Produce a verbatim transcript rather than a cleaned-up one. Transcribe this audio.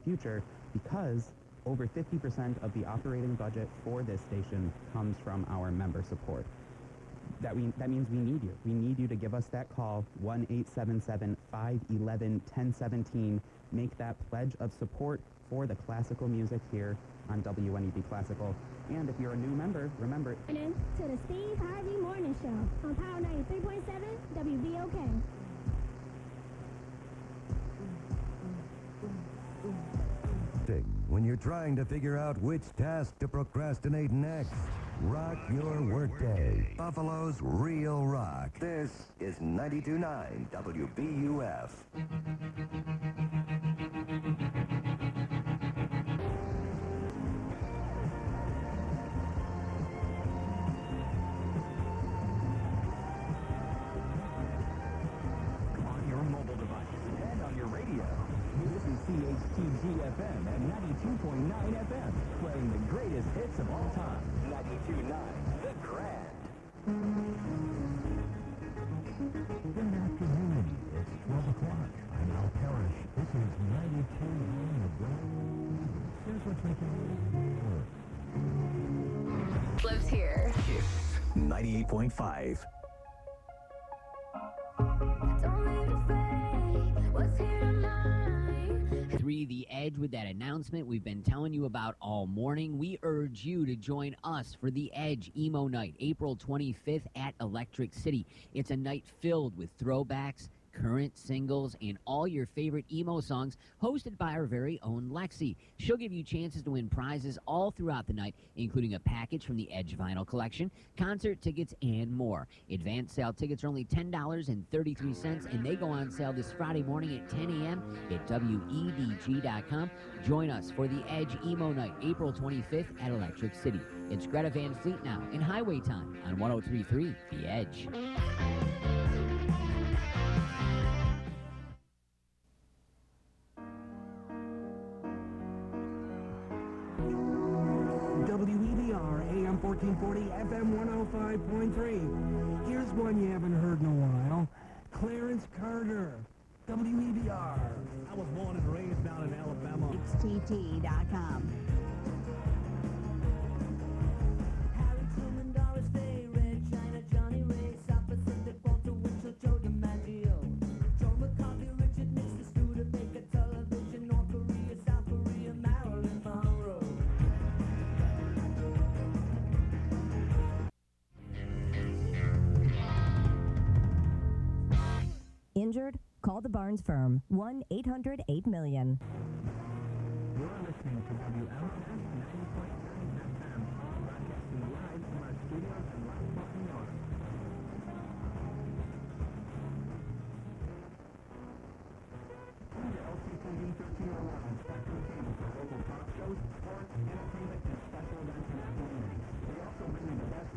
future, because over fifty percent of the operating budget for this station comes from our member support. That, we, that means we need you. We need you to give us that call, one eight seven seven, five one one, one zero one seven. Make that pledge of support for the classical music here on W N E B Classical. And if you're a new member, remember... To the Steve Harvey Morning Show on Power ninety-three point seven W B O K. When you're trying to figure out which task to procrastinate next, rock your workday. Buffalo's Real Rock. This is ninety-two point nine W B U F. On your mobile device and on your radio. This is C H T G F M at ninety-two point nine F M, playing the greatest hits of all time. ninety-two point nine, The Grand. Good afternoon. It's twelve o'clock. I'm Al Parrish. This is ninety-two point nine The Grand. Here's what's making it Lives here. Kiss ninety-eight point five. Three, The Edge, with that announcement we've been telling you about all morning. We urge you to join us for The Edge Emo Night, April twenty-fifth at Electric City. It's a night filled with throwbacks, current singles, and all your favorite emo songs, hosted by our very own Lexi. She'll give you chances to win prizes all throughout the night, including a package from the Edge vinyl collection, concert tickets, and more. Advance sale tickets are only ten dollars and thirty-three cents, and they go on sale this Friday morning at ten a m at W E D G dot com. Join us for the Edge Emo Night, April twenty-fifth at Electric City. It's Greta Van Fleet now in Highway Time on one oh three point three The Edge. W E B R, A M fourteen forty, F M one oh five point three. Here's one you haven't heard in a while. Clarence Carter, W E B R. I was born and raised down in Alabama. X T T dot com. Harry Truman, Doris Day, Red China, Johnny Ray, South Pacific, Walter Winchell, Joe DiMaggio, Joe McCarthy, Richard Nixon, Studebaker, Television, North Korea, South Korea, Marilyn Monroe. Injured? Call the Barnes Firm. one eight hundred eight million. You're listening to W L S ninety point nine F M, broadcasting live from our studios in Rockport, New York. L C T V thirteen oh one, Spectrum Cable for local talk shows, sports, entertainment, and special events